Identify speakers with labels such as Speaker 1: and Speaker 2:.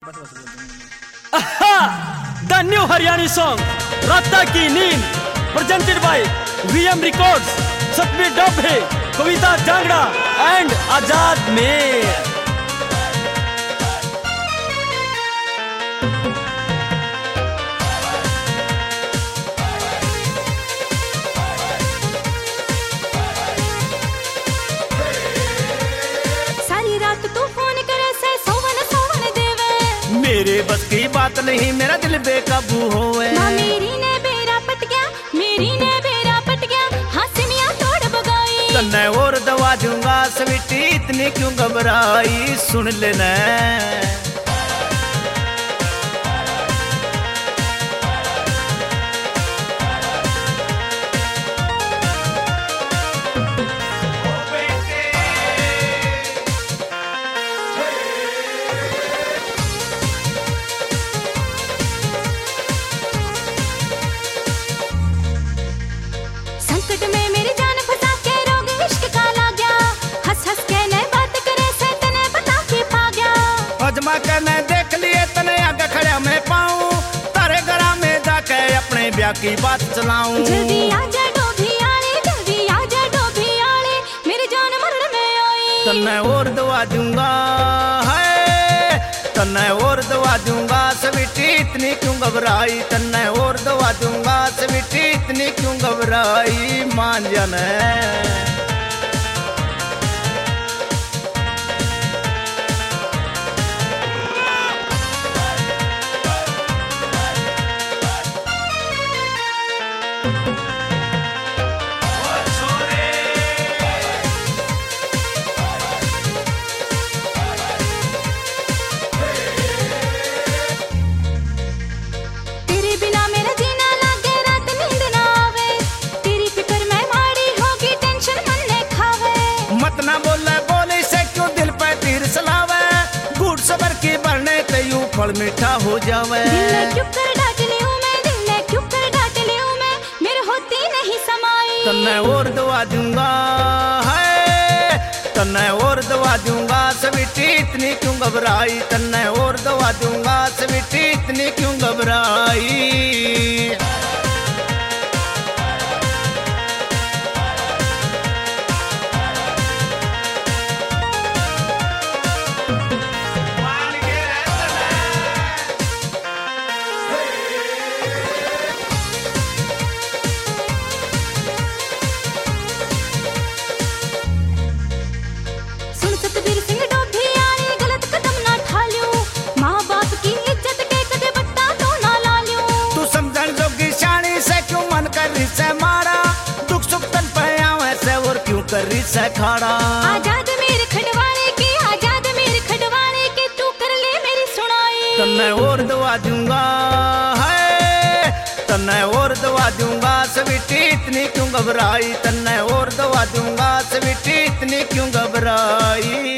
Speaker 1: The new Haryani song Ratta Ki Neend presented by VM Records, Satbir Dabhe, Kavita Jangra and Azad Mehr.
Speaker 2: मेरे बस की बात नहीं, मेरा दिल बेकाबू होवे।
Speaker 3: मेरी ने बेरा पट गया, मेरी ने बेरा पट गया, हंसनिया तोड़ बगाई।
Speaker 2: तन्ने और दवा दूंगा स्वीटी, इतनी क्यों घबराई, सुन लेना। कहने देख लिए तने आगे खड़ा मैं पाऊं, तारे घरा में जाके अपने ब्याह की बात चलाऊं।
Speaker 3: जल्दी आजा डोभी आले, जल्दी आजा डोभी आले, मेरी जान मरण में आई।
Speaker 2: तन्ने और दवा दूंगा है, तन्ने और दवा दूंगा स्वीटी, इतनी क्यों घबराई। तन्ने और दवा दूंगा स्वीटी, इतनी क्यों घबराई, मान जाना। फल मीठा हो जावे।
Speaker 3: दिल ने क्यों कर डांट लियूं मैं, दिल ने क्यों कर डांट लियूं मैं, मेरे होती नहीं समाई।
Speaker 2: तन्ने और दवा दूंगा है, तन्ने और दवा दूंगा स्वीटी, इतनी क्यों घबराई। तन्ने और दवा दूंगा स्वीटी, इतनी क्यों घबराई। करी से खाड़ा
Speaker 3: आजाद मेरे खड़वाले के, आजाद मेरे खड़वाले के, तू कर ले मेरी सुनाई।
Speaker 2: तन्ने और दवा दूंगा है, तन्ने और दवा दूंगा स्वीटी, इतनी क्यों घबराई। तन्ने और दवा दूंगा स्वीटी, इतनी क्यों घबराई।